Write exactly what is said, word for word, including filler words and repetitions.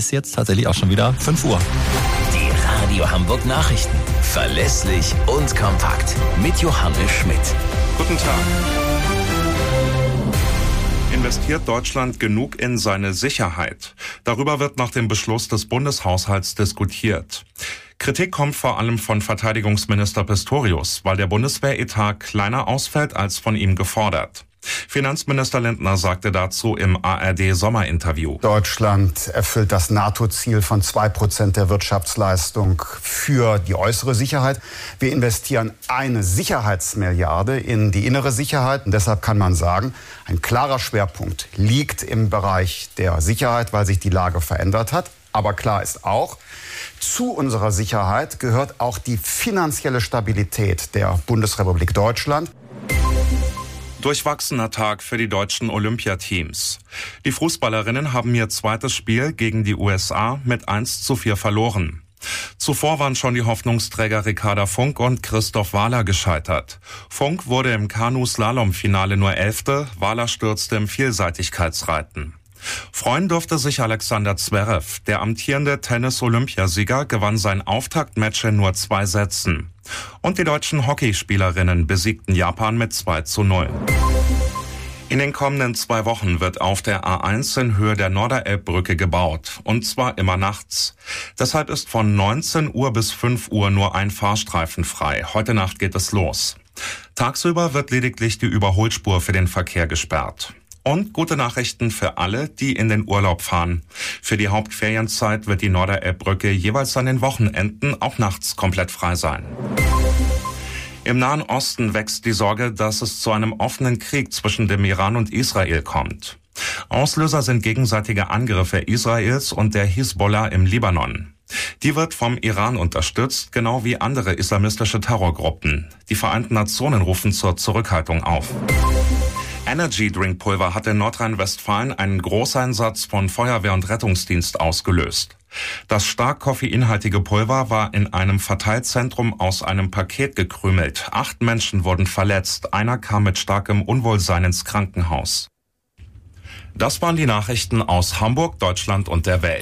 ist jetzt tatsächlich auch schon wieder fünf Uhr. Die Radio Hamburg Nachrichten. Verlässlich und kompakt. Mit Johannes Schmidt. Guten Tag. Investiert Deutschland genug in seine Sicherheit? Darüber wird nach dem Beschluss des Bundeshaushalts diskutiert. Kritik kommt vor allem von Verteidigungsminister Pistorius, weil der Bundeswehretat kleiner ausfällt als von ihm gefordert. Finanzminister Lindner sagte dazu im A R D-Sommerinterview: Deutschland erfüllt das NATO-Ziel von zwei Prozent der Wirtschaftsleistung für die äußere Sicherheit. Wir investieren eine Sicherheitsmilliarde in die innere Sicherheit. Und deshalb kann man sagen, ein klarer Schwerpunkt liegt im Bereich der Sicherheit, weil sich die Lage verändert hat. Aber klar ist auch, zu unserer Sicherheit gehört auch die finanzielle Stabilität der Bundesrepublik Deutschland. Durchwachsener Tag für die deutschen Olympiateams. Die Fußballerinnen haben ihr zweites Spiel gegen die U S A mit eins zu vier verloren. Zuvor waren schon die Hoffnungsträger Ricarda Funk und Christoph Wahler gescheitert. Funk wurde im Kanu-Slalom-Finale nur Elfte, Wahler stürzte im Vielseitigkeitsreiten. Freuen durfte sich Alexander Zverev. Der amtierende Tennis-Olympiasieger gewann sein Auftaktmatch in nur zwei Sätzen. Und die deutschen Hockeyspielerinnen besiegten Japan mit zwei zu null. In den kommenden zwei Wochen wird auf der A eins in Höhe der Norderelbbrücke gebaut. Und zwar immer nachts. Deshalb ist von neunzehn Uhr bis fünf Uhr nur ein Fahrstreifen frei. Heute Nacht geht es los. Tagsüber wird lediglich die Überholspur für den Verkehr gesperrt. Und gute Nachrichten für alle, die in den Urlaub fahren. Für die Hauptferienzeit wird die Norderelbbrücke jeweils an den Wochenenden auch nachts komplett frei sein. Im Nahen Osten wächst die Sorge, dass es zu einem offenen Krieg zwischen dem Iran und Israel kommt. Auslöser sind gegenseitige Angriffe Israels und der Hisbollah im Libanon. Die wird vom Iran unterstützt, genau wie andere islamistische Terrorgruppen. Die Vereinten Nationen rufen zur Zurückhaltung auf. Energy-Drink-Pulver hat in Nordrhein-Westfalen einen Großeinsatz von Feuerwehr und Rettungsdienst ausgelöst. Das stark koffeinhaltige Pulver war in einem Verteilzentrum aus einem Paket gekrümelt. Acht Menschen wurden verletzt. Einer kam mit starkem Unwohlsein ins Krankenhaus. Das waren die Nachrichten aus Hamburg, Deutschland und der Welt.